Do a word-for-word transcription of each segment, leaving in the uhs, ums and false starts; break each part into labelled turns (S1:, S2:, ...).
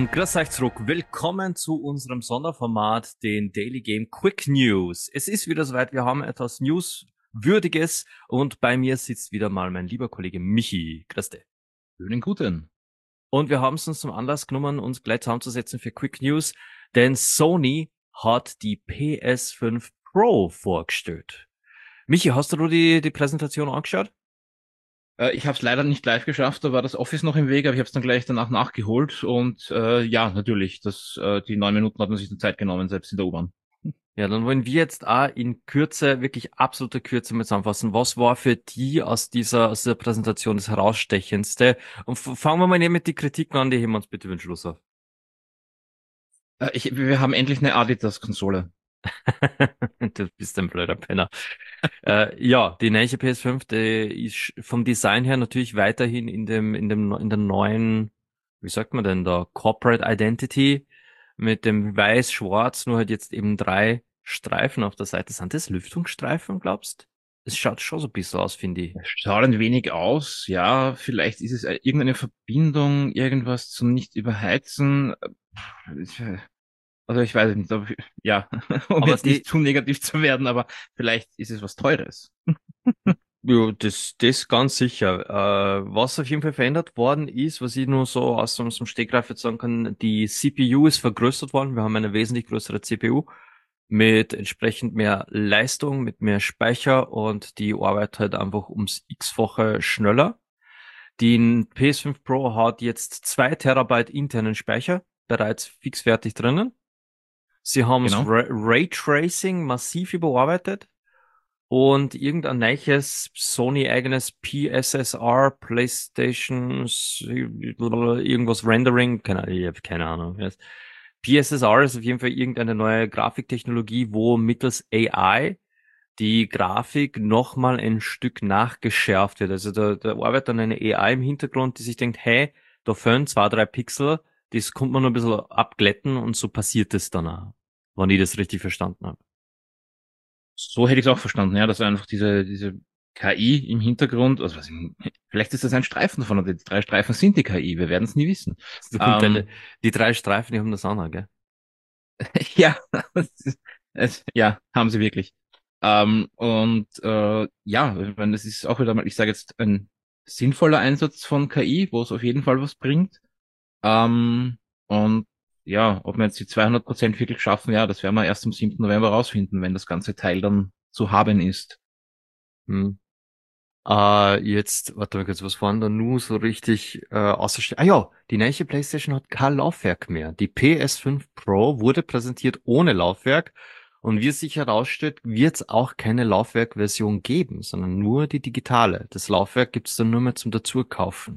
S1: und grüß euch zurück. Willkommen zu unserem Sonderformat, den Daily Game Quick News. Es ist wieder soweit, wir haben etwas Newswürdiges und bei mir sitzt wieder mal mein lieber Kollege Michi. Grüß dich.
S2: Schönen guten.
S1: Und wir haben es uns zum Anlass genommen, uns gleich zusammenzusetzen für Quick News, denn Sony hat die P S fünf Pro vorgestellt. Michi, hast du die, die Präsentation angeschaut?
S2: Äh, ich habe es leider nicht live geschafft, da war das Office noch im Weg, aber ich habe es dann gleich danach nachgeholt und äh, ja, natürlich, das, äh, die neun Minuten hat man sich eine Zeit genommen, selbst in der U-Bahn.
S1: Ja, dann wollen wir jetzt auch in Kürze, wirklich absolute Kürze mit zusammenfassen. Was war für die aus dieser, aus dieser Präsentation das Herausstechendste? Und f- fangen wir mal nicht mit die Kritiken an, die heben wir uns bitte für den Schluss auf.
S2: Äh, ich, wir haben endlich eine Adidas-Konsole.
S1: Du bist ein blöder Penner. Äh, ja, die neue P S fünf, die ist vom Design her natürlich weiterhin in dem, in dem, in der neuen, wie sagt man denn da, Corporate Identity mit dem Weiß-Schwarz, nur halt jetzt eben drei Streifen auf der Seite. Sind das Lüftungsstreifen, glaubst? Es schaut schon so ein bisschen aus, finde ich.
S2: Schaut ein wenig aus, ja, vielleicht ist es äh, irgendeine Verbindung, irgendwas zum Nicht-Überheizen. Äh, ich, äh, Also ich weiß nicht, ob, ja, um
S1: Aber
S2: jetzt nicht
S1: die,
S2: zu negativ zu werden, aber vielleicht ist es was Teures.
S1: ja, das, das ganz sicher. Äh, was auf jeden Fall verändert worden ist, was ich nur so aus dem, aus dem Stegreif jetzt sagen kann, die C P U ist vergrößert worden. Wir haben eine wesentlich größere C P U mit entsprechend mehr Leistung, mit mehr Speicher und die arbeitet halt einfach ums X-fache schneller. Die P S fünf Pro hat jetzt zwei Terabyte internen Speicher bereits fixfertig drinnen. Sie haben das
S2: Genau.
S1: Ra- Raytracing massiv überarbeitet und irgendein neues Sony-eigenes P S S R, PlayStation, irgendwas Rendering, keine Ahnung, ich habe keine Ahnung. P S S R ist auf jeden Fall irgendeine neue Grafiktechnologie, wo mittels A I die Grafik nochmal ein Stück nachgeschärft wird. Also da, da arbeitet dann eine A I im Hintergrund, die sich denkt, hey, da fehlen zwei, drei Pixel, das kommt man nur ein bisschen abglätten und so passiert es dann auch, wenn ich das richtig verstanden habe.
S2: So hätte ich es auch verstanden, ja, dass einfach diese, diese K I im Hintergrund, also was, ich- vielleicht ist das ein Streifen davon, oder die drei Streifen sind die K I, wir werden es nie wissen.
S1: Und deine,
S2: Ähm,
S1: die drei Streifen, die haben das auch noch, gell?
S2: ja, es, ist- es, ja, haben sie wirklich. Ähm, und äh, ja, ich meine, das ist auch wieder mal, ich sage jetzt, ein sinnvoller Einsatz von K I, wo es auf jeden Fall was bringt. Ähm, und ja, ob wir jetzt die zweihundert Prozent wirklich schaffen, ja, das werden wir erst am siebten November rausfinden, wenn das ganze Teil dann zu haben ist.
S1: Hm. Äh, jetzt, warte mal kurz, was waren da nur so richtig äh, außerstehend? Ah ja, die neue PlayStation hat kein Laufwerk mehr. Die P S fünf Pro wurde präsentiert ohne Laufwerk und wie es sich herausstellt, wird es auch keine Laufwerkversion geben, sondern nur die digitale. Das Laufwerk gibt es dann nur mehr zum Dazukaufen.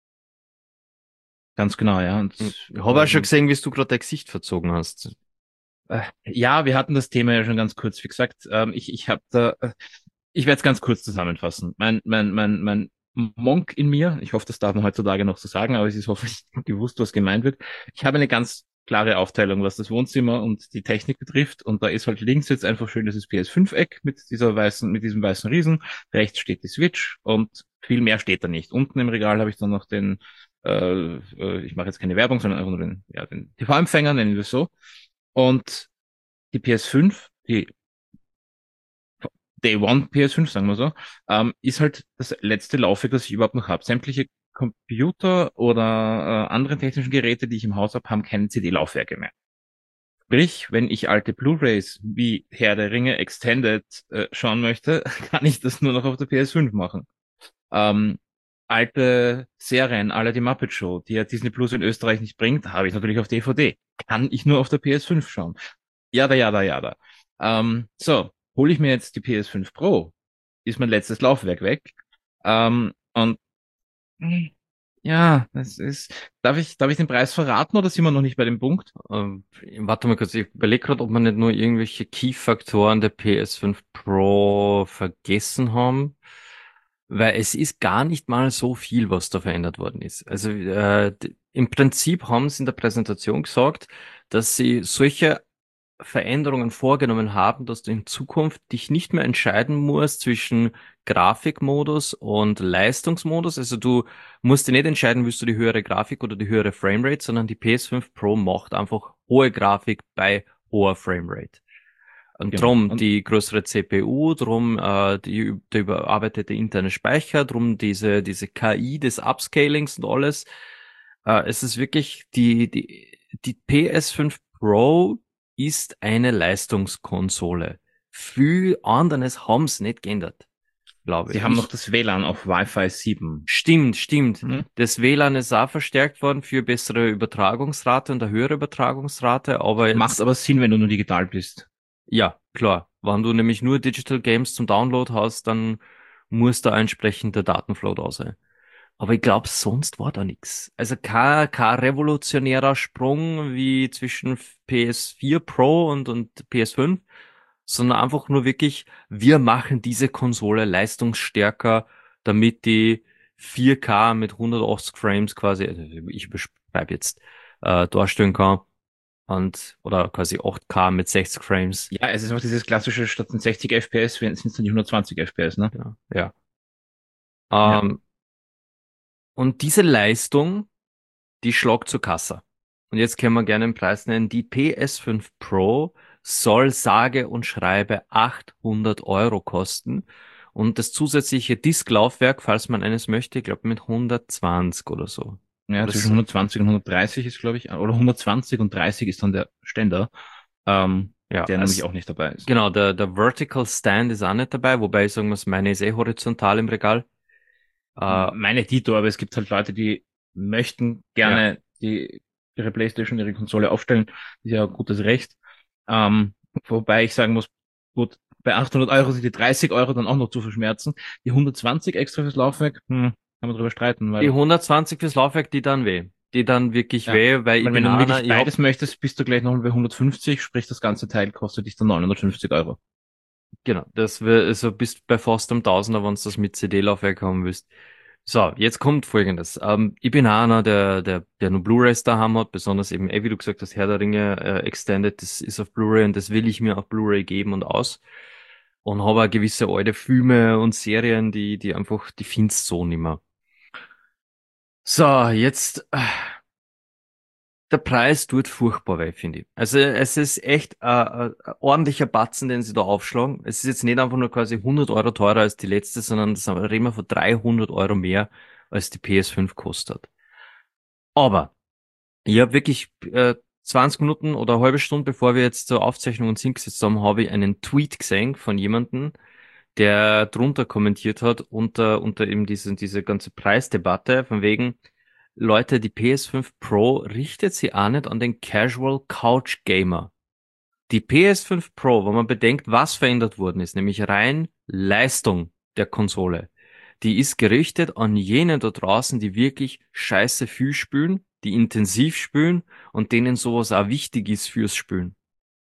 S2: Ganz genau, ja.
S1: Hm.
S2: Und
S1: Ich habe auch schon
S2: ähm,
S1: gesehen, wie du gerade dein Gesicht verzogen hast.
S2: Äh, ja, wir hatten das Thema ja schon ganz kurz. Wie gesagt, ähm, ich, ich habe da, äh, ich werde es ganz kurz zusammenfassen. Mein, mein, mein, mein Monk in mir, ich hoffe, das darf man heutzutage noch so sagen, aber es ist hoffentlich gewusst, was gemeint wird. Ich habe eine ganz klare Aufteilung, was das Wohnzimmer und die Technik betrifft. Und da ist halt links jetzt einfach schön dieses P S fünf Eck mit dieser weißen, mit diesem weißen Riesen. Rechts steht die Switch und viel mehr steht da nicht. Unten im Regal habe ich dann noch den, äh, äh, ich mache jetzt keine Werbung, sondern einfach nur den, ja, den T V-Empfänger, nennen wir es so. Und die P S fünf, die Day One P S fünf, sagen wir so, ähm, ist halt das letzte Laufwerk, das ich überhaupt noch habe. Sämtliche Computer oder äh, andere technischen Geräte, die ich im Haus habe, haben keine C D-Laufwerke mehr. Sprich, wenn ich alte Blu-rays wie Herr der Ringe Extended äh, schauen möchte, kann ich das nur noch auf der P S fünf machen. Ähm, alte Serien, alle die Muppet Show, die ja Disney Plus in Österreich nicht bringt, habe ich natürlich auf D V D. Kann ich nur auf der P S fünf schauen. Jada, jada, jada. Ähm, so, hole ich mir jetzt die P S fünf Pro, ist mein letztes Laufwerk weg. Ähm, und hm, ja, das ist. Darf ich, darf ich den Preis verraten oder sind wir noch nicht bei dem Punkt?
S1: Ähm, warte mal kurz, ich überlege gerade, ob wir nicht nur irgendwelche Key-Faktoren der P S fünf Pro vergessen haben, weil es ist gar nicht mal so viel, was da verändert worden ist. Also äh, d- im Prinzip haben sie in der Präsentation gesagt, dass sie solche Veränderungen vorgenommen haben, dass du in Zukunft dich nicht mehr entscheiden musst zwischen Grafikmodus und Leistungsmodus. Also du musst dir nicht entscheiden, willst du die höhere Grafik oder die höhere Framerate, sondern die P S fünf Pro macht einfach hohe Grafik bei hoher Framerate. Und
S2: Genau.
S1: drum
S2: Und
S1: die größere C P U, drum äh, die, der überarbeitete interne Speicher, drum diese diese K I des Upscalings und alles. Äh, es ist wirklich die die die P S fünf Pro ist eine Leistungskonsole. Viel anderes haben's nicht geändert, glaube
S2: sie haben noch
S1: ich.
S2: das W L A N auf Wi-Fi sieben.
S1: Stimmt, stimmt.
S2: Mhm.
S1: Das W L A N ist auch verstärkt worden für bessere Übertragungsrate und eine höhere Übertragungsrate, aber
S2: Macht
S1: jetzt
S2: aber Sinn, wenn du nur digital bist.
S1: ja, klar. Wenn du nämlich nur Digital Games zum Download hast, dann muss da entsprechend der Datenflow da sein. Aber ich glaube, sonst war da nix. Also kein, kein revolutionärer Sprung wie zwischen P S vier Pro und, und P S fünf, sondern einfach nur wirklich, wir machen diese Konsole leistungsstärker, damit die vier K mit hundertachtzig Frames quasi, also ich überschreibe jetzt, äh, darstellen kann. Und, oder quasi acht K mit sechzig Frames.
S2: Ja, es ist auch dieses klassische, statt den sechzig F P S sind es dann die hundertzwanzig F P S, ne?
S1: Genau, ja.
S2: Ja.
S1: Ähm, und diese Leistung, die schlagt zur Kasse. Und jetzt können wir gerne den Preis nennen. Die P S fünf Pro soll sage und schreibe achthundert Euro kosten. Und das zusätzliche Disklaufwerk, falls man eines möchte, ich glaube mit hundertzwanzig oder so.
S2: Ja,
S1: Oder
S2: zwischen
S1: so.
S2: hundertzwanzig und hundertdreißig ist, glaube ich, oder hundertzwanzig und dreißig ist dann der Ständer, ähm,
S1: Ja,
S2: der nämlich
S1: also,
S2: auch nicht dabei ist.
S1: genau, der, der Vertical Stand ist auch nicht dabei, wobei ich sagen muss, meine ist eh horizontal im Regal. Äh,
S2: Meine Dito, aber es gibt halt Leute, die möchten
S1: ja.
S2: gerne die, ihre PlayStation, ihre Konsole aufstellen. Ist ja ein gutes Recht. Ähm, wobei ich sagen muss, gut, bei achthundert Euro sind die dreißig Euro dann auch noch zu verschmerzen. Die hundertzwanzig extra fürs Laufwerk, hm, kann man drüber streiten,
S1: Die
S2: weil,
S1: hundertzwanzig fürs Laufwerk, die dann weh. Die dann wirklich
S2: ja,
S1: weh, weil ich
S2: weil
S1: bin
S2: wenn du
S1: einer,
S2: wirklich
S1: ich hab,
S2: beides möchtest, bist du gleich noch bei hundertfünfzig, sprich das ganze Teil kostet dich dann neunhundertfünfzig Euro.
S1: genau, das wär, also bist bei fast einem Tausender, wenn du das mit C D-Laufwerk haben willst. So, jetzt kommt Folgendes. Ähm, ich bin auch einer, der, der, der nur Blu-rays daheim hat, besonders eben, eh, wie du gesagt hast, Herr der Ringe äh, Extended, das ist auf Blu-ray und das will ich mir auf Blu-ray geben und aus. Und habe auch gewisse alte Filme und Serien, die, die einfach, die findest so nimmer. So, jetzt, äh, der Preis tut furchtbar weh, finde ich. Also es ist echt äh, äh, ein ordentlicher Batzen, den sie da aufschlagen. Es ist jetzt nicht einfach nur quasi hundert Euro teurer als die letzte, sondern das reden wir von dreihundert Euro mehr, als die P S fünf kostet. Aber ich habe wirklich äh, zwanzig Minuten oder eine halbe Stunde, bevor wir jetzt zur Aufzeichnung uns hingesetzt haben, habe ich einen Tweet gesehen von jemandem, der drunter kommentiert hat, unter, unter eben diese, diese ganze Preisdebatte, von wegen, Leute, die P S fünf Pro richtet sie auch nicht an den Casual Couch Gamer. Die P S fünf Pro, wenn man bedenkt, was verändert worden ist, nämlich rein Leistung der Konsole, die ist gerichtet an jene da draußen, die wirklich scheiße viel spülen, die intensiv spülen und denen sowas auch wichtig ist fürs Spülen.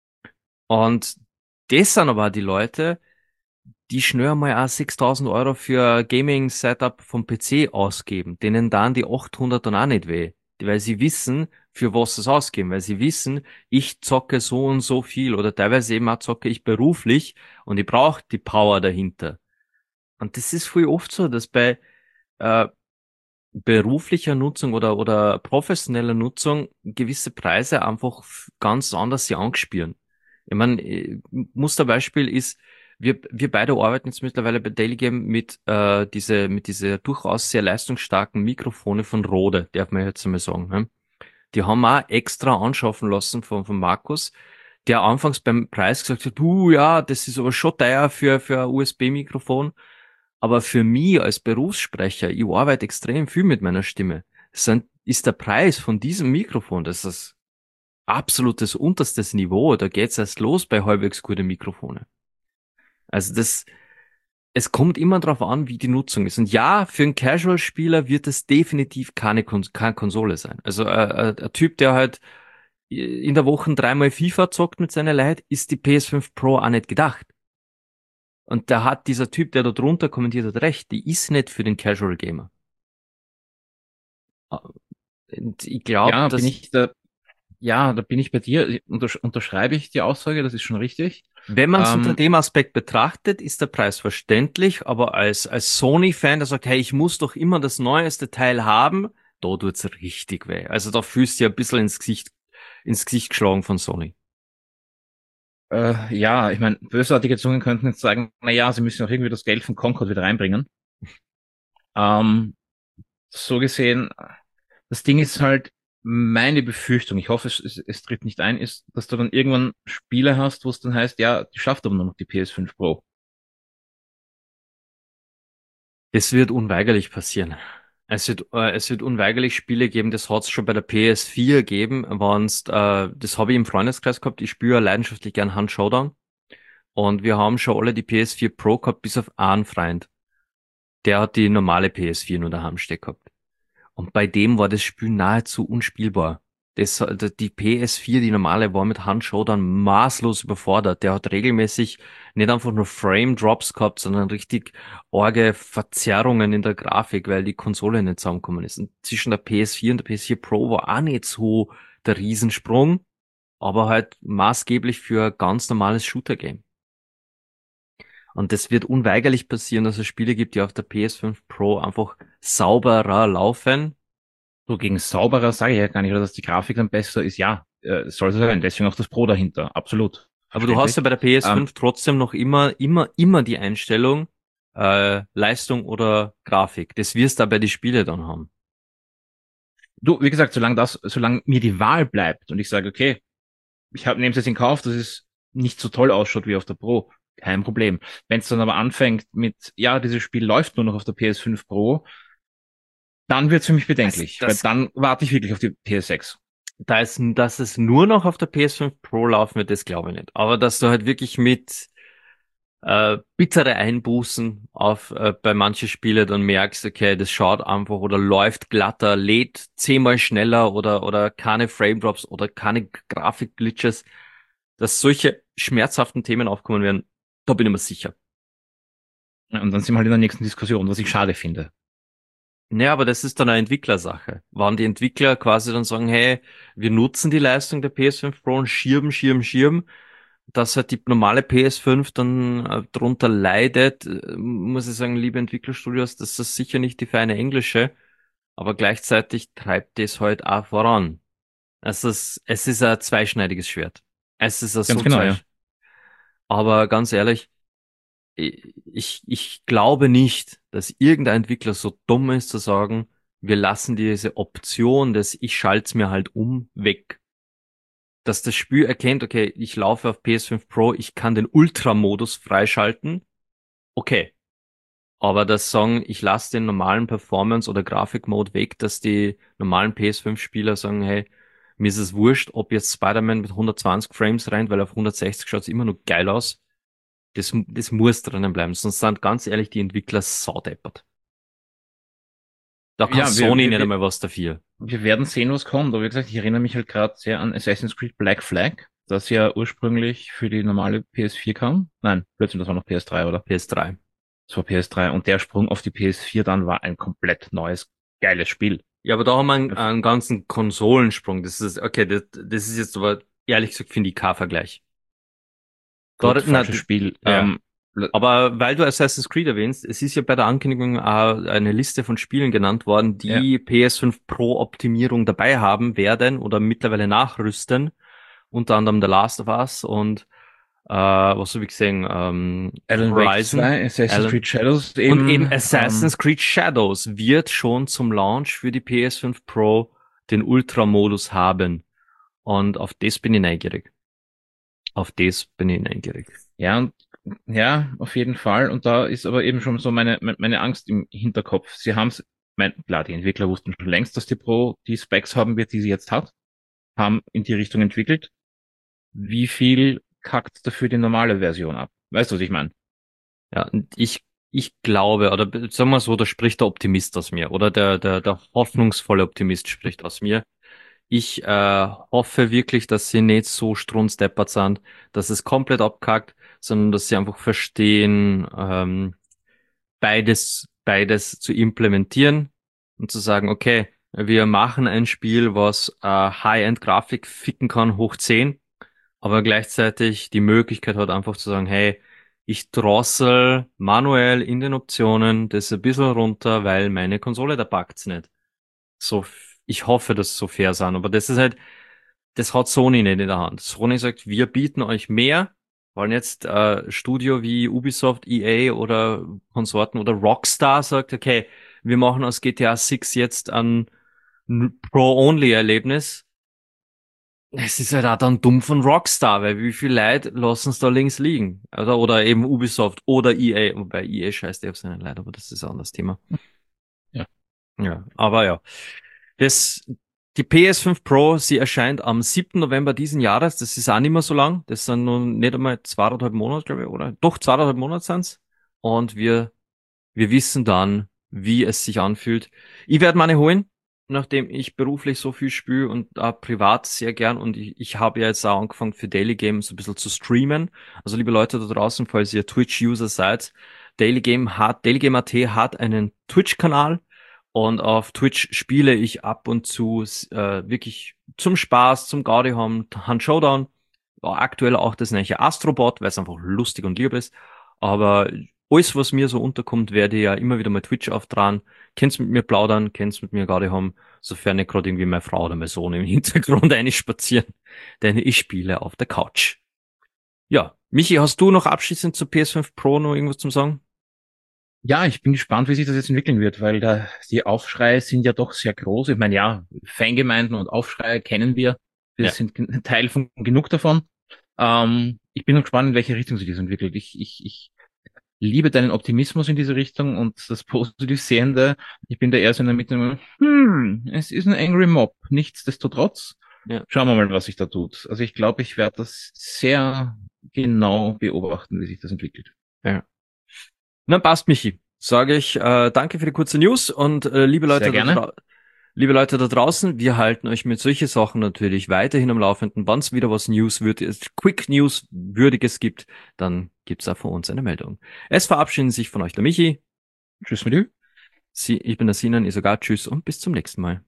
S1: Und das sind aber auch die Leute, die schnell mal auch sechstausend Euro für ein Gaming-Setup vom P C ausgeben, denen dann die achthundert dann auch nicht weh. Weil sie wissen, für was sie es ausgeben, weil sie wissen, ich zocke so und so viel oder teilweise eben auch zocke ich beruflich und ich brauche die Power dahinter. Und das ist viel oft so, dass bei äh, beruflicher Nutzung oder, oder professioneller Nutzung gewisse Preise einfach f- ganz anders sich angespielen. Ich meine, äh, Musterbeispiel ist, wir, wir beide arbeiten jetzt mittlerweile bei Daily Game mit, äh, diese, mit diese durchaus sehr leistungsstarken Mikrofone von Rode, darf man jetzt einmal sagen. Ne? Die haben wir auch extra anschaffen lassen von, von Markus, der anfangs beim Preis gesagt hat, uh, ja, das ist aber schon teuer für, für ein U S B-Mikrofon. Aber für mich als Berufssprecher, ich arbeite extrem viel mit meiner Stimme. Sind, ist der Preis von diesem Mikrofon, das ist absolutes unterstes Niveau. Da geht's erst los bei halbwegs guten Mikrofone. Also das, es kommt immer darauf an, wie die Nutzung ist. Und ja, für einen Casual-Spieler wird es definitiv keine, Kon keine Konsole sein. Also äh, äh, ein Typ, der halt in der Woche dreimal FIFA zockt mit seiner Leid, ist die P S fünf Pro auch nicht gedacht. Und da hat dieser Typ, der da drunter kommentiert hat, recht. Die ist nicht für den Casual Gamer. Und ich glaube,
S2: Ja, bin
S1: dass,
S2: ich da. Ja, da bin ich bei dir. Untersch unterschreibe ich die Aussage, das ist schon richtig.
S1: Wenn man es unter
S2: Ähm,
S1: dem Aspekt betrachtet, ist der Preis verständlich, aber als, als Sony-Fan, der sagt, hey, ich muss doch immer das neueste Teil haben, da tut's richtig weh. Also da fühlst du ja ein bisschen ins Gesicht, ins Gesicht geschlagen von Sony.
S2: äh, ja, ich meine, bösartige Zungen könnten jetzt sagen, na ja, sie müssen auch irgendwie das Geld von Concord wieder reinbringen. Ähm, so gesehen, das Ding ist halt meine Befürchtung, ich hoffe, es, es, es tritt nicht ein, ist, dass du dann irgendwann Spiele hast, wo es dann heißt, ja, die schafft aber nur noch die P S fünf Pro.
S1: Es wird unweigerlich passieren. Es wird, äh, es wird unweigerlich Spiele geben, das hat's schon bei der P S vier gegeben, wenn's, äh, das habe ich im Freundeskreis gehabt, ich spiele ja leidenschaftlich gern Hand Showdown und wir haben schon alle die P S vier Pro gehabt, bis auf einen Freund. Der hat die normale P S vier nur daheim stehen gehabt. Und bei dem war das Spiel nahezu unspielbar. Das, die P S vier, die normale, war mit Hand Showdown maßlos überfordert. Der hat regelmäßig nicht einfach nur Frame Drops gehabt, sondern richtig arge Verzerrungen in der Grafik, weil die Konsole nicht zusammengekommen ist. Und zwischen der P S vier und der P S vier Pro war auch nicht so der Riesensprung, aber halt maßgeblich für ein ganz normales Shooter-Game. Und das wird unweigerlich passieren, dass es Spiele gibt, die auf der P S fünf Pro einfach sauberer laufen.
S2: So gegen sauberer sage ich ja gar nicht, oder dass die Grafik dann besser ist. Ja, äh, soll so sein. Deswegen auch das Pro dahinter. Absolut.
S1: Aber du hast ja
S2: Verständlich.
S1: bei der P S
S2: Ähm,
S1: fünf trotzdem noch immer, immer, immer die Einstellung, äh, Leistung oder Grafik. Das wirst du auch bei den Spielen dann haben.
S2: du, wie gesagt, solange das, solange mir die Wahl bleibt und ich sage, okay, ich habe nehme es jetzt in Kauf, dass es nicht so toll ausschaut wie auf der Pro, kein Problem. Wenn es dann aber anfängt mit, ja, dieses Spiel läuft nur noch auf der P S fünf Pro, dann wird es für mich
S1: Das,
S2: bedenklich, weil
S1: das,
S2: dann warte ich wirklich auf die P S sechs.
S1: da ist, dass es nur noch auf der P S fünf Pro laufen wird, das glaube ich nicht. Aber dass du halt wirklich mit äh, bittere Einbußen auf äh, bei manchen Spielen dann merkst, okay, das schaut einfach oder läuft glatter, lädt zehnmal schneller oder oder keine Frame Drops oder keine Grafikglitches, dass solche schmerzhaften Themen aufkommen werden, da bin ich mir sicher.
S2: Und dann sind wir halt in der nächsten Diskussion, was ich schade finde.
S1: Ja, aber das ist dann eine Entwicklersache. Wann die Entwickler quasi dann sagen, hey, wir nutzen die Leistung der P S fünf Pro und schirmen, schirmen, schirmen, dass halt die normale P S fünf dann äh, drunter leidet, äh, muss ich sagen, liebe Entwicklerstudios, das ist sicher nicht die feine englische, aber gleichzeitig treibt das halt auch voran. Es ist, es ist ein zweischneidiges Schwert. Es ist ein
S2: Ganz
S1: so
S2: genau, ja.
S1: zweisch. Aber ganz ehrlich, ich, ich glaube nicht, dass irgendein Entwickler so dumm ist zu sagen, wir lassen diese Option des ich schalte es mir halt um weg. Dass das Spiel erkennt, okay, ich laufe auf P S fünf Pro, ich kann den Ultra-Modus freischalten, okay. Aber das sagen, ich lasse den normalen Performance- oder Grafik-Mode weg, dass die normalen P S fünf Spieler sagen, hey, mir ist es wurscht, ob jetzt Spider-Man mit hundertzwanzig Frames rennt, weil auf hundertsechzig schaut's immer nur geil aus. Das, das muss drinnen bleiben, sonst sind ganz ehrlich die Entwickler saudeppert. Da kann
S2: Ja, wir,
S1: Sony
S2: wir,
S1: nicht
S2: wir,
S1: einmal was dafür.
S2: wir werden sehen, was kommt. Aber wie gesagt, ich erinnere mich halt gerade sehr an Assassin's Creed Black Flag, das ja ursprünglich für die normale P S vier kam. Nein, plötzlich, das war noch P S drei, oder?
S1: P S drei.
S2: Das war P S drei. Und der Sprung auf die P S vier dann war ein komplett neues, geiles Spiel.
S1: Ja, aber da haben wir einen, einen ganzen Konsolensprung. Das ist, okay, das, das ist jetzt aber, ehrlich gesagt, finde ich kein Vergleich.
S2: Gut,
S1: Da, na,
S2: falsches
S1: d-
S2: Spiel.
S1: ja.
S2: Ähm, l-
S1: Aber weil du Assassin's Creed erwähnst, es ist ja bei der Ankündigung auch eine Liste von Spielen genannt worden,
S2: ja,
S1: die P S fünf Pro Optimierung dabei haben werden oder mittlerweile nachrüsten. Unter anderem The Last of Us und, äh, was habe ich gesehen, ähm,
S2: Alan Wake
S1: Horizon.
S2: zwei, Assassin's
S1: Alan,
S2: Creed Shadows
S1: Und
S2: eben.
S1: eben
S2: Ähm,
S1: Assassin's Creed Shadows wird schon zum Launch für die P S fünf Pro den Ultra-Modus haben. Und auf das bin ich neugierig. Auf das bin ich neugierig.
S2: ja, und, ja, auf jeden Fall. Und da ist aber eben schon so meine, meine meine Angst im Hinterkopf. Sie haben es, mein, klar, die Entwickler wussten schon längst, dass die Pro die Specs haben wird, die sie jetzt hat, haben in die Richtung entwickelt. Wie viel kackt dafür die normale Version ab? Weißt du, was ich meine?
S1: Ja, und ich, ich glaube, oder sagen wir so, da spricht der Optimist aus mir, oder der, der, der hoffnungsvolle Optimist spricht aus mir. Ich äh, hoffe wirklich, dass sie nicht so strunzdeppert sind, dass es komplett abkackt, sondern dass sie einfach verstehen, ähm, beides, beides zu implementieren und zu sagen, okay, Wir machen ein Spiel, was äh, High-End-Grafik ficken kann, hoch zehn, aber gleichzeitig die Möglichkeit hat, einfach zu sagen, hey, ich drossel manuell in den Optionen das ein bisschen runter, weil meine Konsole, da packt's nicht. So, f- ich hoffe, dass es so fair sind, aber das ist halt, das hat Sony nicht in der Hand. Sony sagt, wir bieten euch mehr, wollen jetzt äh, Studio wie Ubisoft, E A oder Konsorten oder Rockstar sagt, okay, wir machen aus G T A sechs jetzt ein n- Pro-Only-Erlebnis. Es ist halt auch dann dumm von Rockstar, weil wie viel Leute lassen es da links liegen? Oder, oder eben Ubisoft oder E A, wobei E A scheißt ja auf seine Leute, aber das ist ein anderes Thema.
S2: Ja.
S1: Ja, aber ja. Das, die P S fünf Pro, sie erscheint am siebten November diesen Jahres. Das ist auch nicht mehr so lang. Das sind nun nicht einmal zweieinhalb Monate, glaube ich, oder? Doch, zweieinhalb Monate sind's. Und wir, wir wissen dann, wie es sich anfühlt. Ich werde meine holen, nachdem ich beruflich so viel spiele und auch privat sehr gern. Und ich, ich habe ja jetzt auch angefangen für Daily Games ein bisschen zu streamen. Also liebe Leute da draußen, falls ihr Twitch-User seid, Daily Game hat, Daily Game Punkt A T hat einen Twitch-Kanal. Und auf Twitch spiele ich ab und zu äh, wirklich zum Spaß, zum Gaudi haben, Hand Showdown. Ja, aktuell auch das neue Astrobot, weil es einfach lustig und lieb ist. Aber alles, was mir so unterkommt, werde ich ja immer wieder mal Twitch auftragen. Kennst mit mir plaudern, kennst mit mir Gaudi haben, sofern nicht gerade irgendwie meine Frau oder mein Sohn im Hintergrund einspazieren. Denn ich spiele auf der Couch. Ja, Michi, hast du noch abschließend zur P S fünf Pro noch irgendwas zum Sagen?
S2: Ja, ich bin gespannt, wie sich das jetzt entwickeln wird, weil da die Aufschreie sind ja doch sehr groß. Ich meine, ja, Fangemeinden und Aufschreie kennen wir. Wir
S1: Ja.
S2: sind gen- Teil von genug davon. Ähm, ich bin noch gespannt, in welche Richtung sich das entwickelt. Ich, ich, ich liebe deinen Optimismus in diese Richtung und das positiv Sehende. Ich bin da eher so in der Mitte. Hm, es ist ein Angry Mob. Nichtsdestotrotz
S1: Ja.
S2: schauen wir mal, was sich da tut. Also ich glaube, ich werde das sehr genau beobachten, wie sich das entwickelt.
S1: Ja. Na, passt, Michi. Sage ich, äh, danke für die kurze News und äh, liebe
S2: Sehr
S1: Leute da
S2: gerne.
S1: draußen, liebe Leute da draußen, wir halten euch mit solchen Sachen natürlich weiterhin am Laufenden. Wenn es wieder was Newswürdiges, Quick News Würdiges gibt, dann gibt's auch von uns eine Meldung. Es verabschieden sich von euch der Michi.
S2: Tschüss mit dir.
S1: Sie, ich bin der Sinan, ich sogar Tschüss und bis zum nächsten Mal.